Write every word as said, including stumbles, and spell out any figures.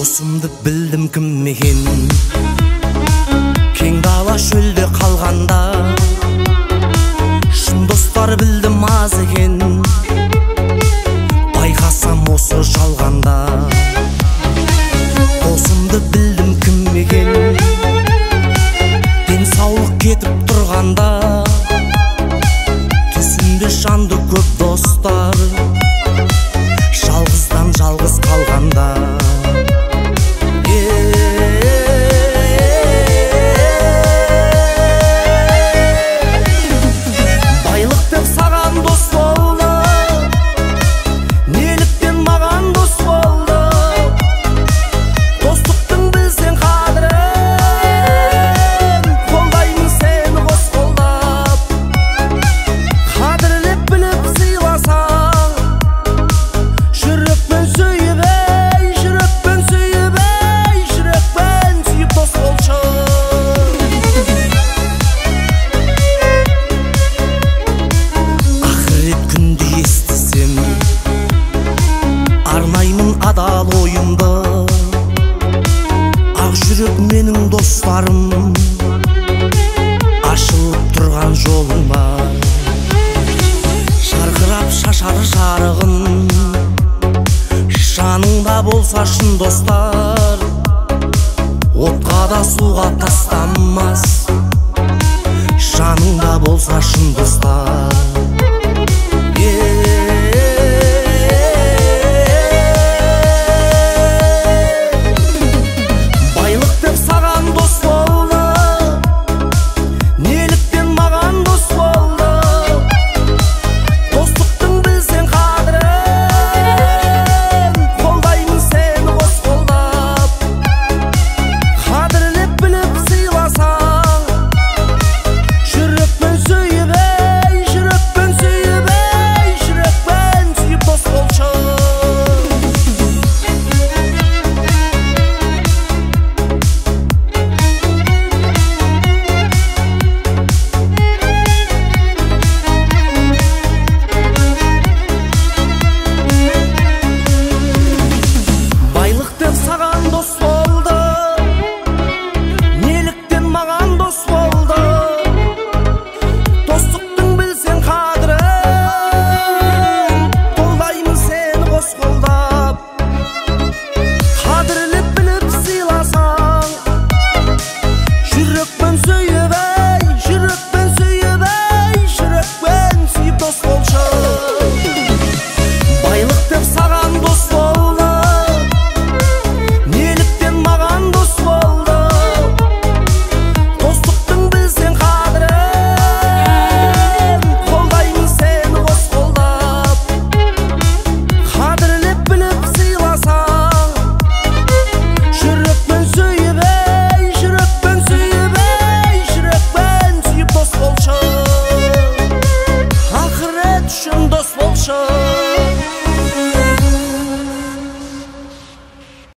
Досымды білдім кім екен, кең дала шөлде қалғанда. Шын достар білдім аз екен, байқасам осы жалғанда. Досымды білдім кім екен, денсаулық кетіп тұрғанда. Түсінде жанды көп достар, жалғыздан жалғыз қалғанда. Адал ойымды, ақ жүрек менің достарым, ашылып тұрған жолыма. Жарқырап шашар жарығын, жаныңда болса шын достар. Отқа да суға тастамас, жаныңда болса шын достар.